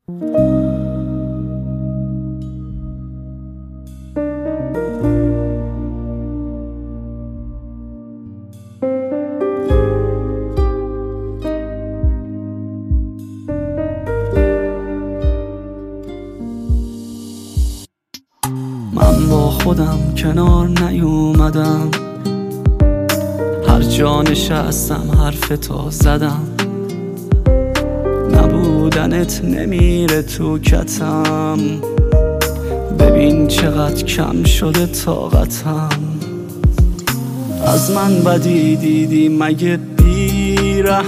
من با خودم کنار نیومدم، هر جا نشستم حرفتو زدم. نبودنت نمیره تو کتم، ببین چقدر کم شده طاقتم. از من بدی دیدی مگه بیره؟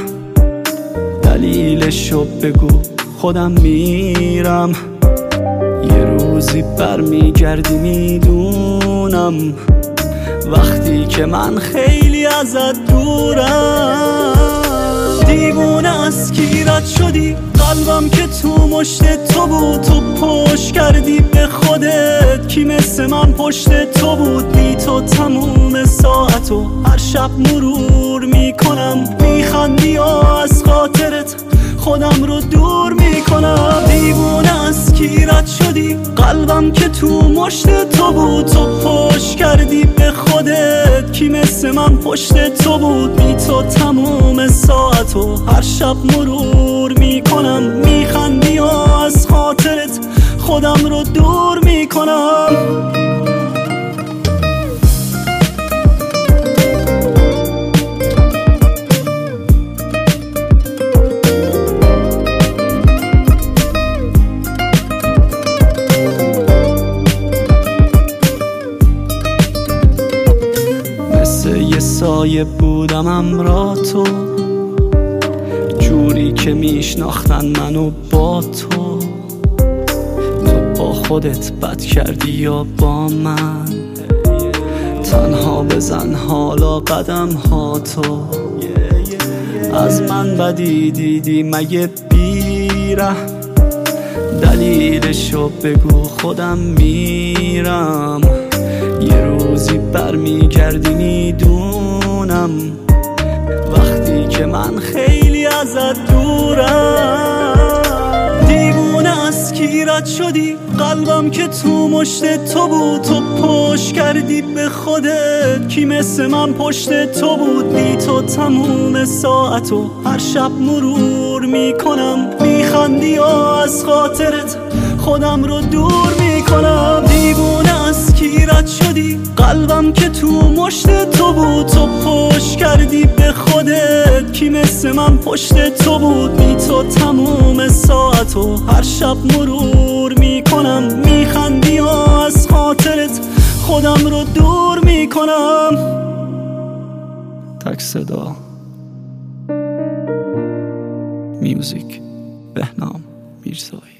دلیلشو بگو خودم میرم. یه روزی برمیگردی میدونم، وقتی که من خیلی ازت دورم. دیوونه از کی رد شدی؟ قلبم که تو مشت تو بود، تو پشت کردی به خودت. کی مثل من پشت تو بود؟ بی تو تموم ساعتو هر شب مرور میکنم. میخندی و از خاطرت خودم رو دور میکنم. دیوونه از کی رد شدی؟ قلبم که تو مشت تو بود، تو پشت کردی به خودت. کی مثل من پشت تو بود؟ بی تو تموم ساعتو هر شب مرور میکنم. میخندی و از خاطرت خودم رو دور میکنم. یه سایه بودم همراه تو، جوری که میشناختن منو با تو. تو با خودت بد کردی یا با من؟ تنها بزن حالا قدم ها تو. از من بدی دیدی مگه بیره؟ دلیلشو بگو خودم میرم. یه روزی برمیگردی میدونم، وقتی که من خیلی ازت دورم. دیوونه از کی رد شدی؟ قلبم که تو مشت تو بود، تو پشت کردی به خودت. کی مثل من پشت تو بود؟ بی تو تموم ساعتو هر شب مرور میکنم. میخندی و از خاطرت خودم رو دور میکنم. دیوونه از کی رد شدی؟ قلبم که تو مشت تو بود، تو پشت کردی به خودت. کی مثل من پشت تو بود؟ بی تو تموم ساعتو هر شب مرور میکنم. میخندی و از خاطرت خودم رو دور میکنم. تک صدا میوزیک بهنام میرزایی.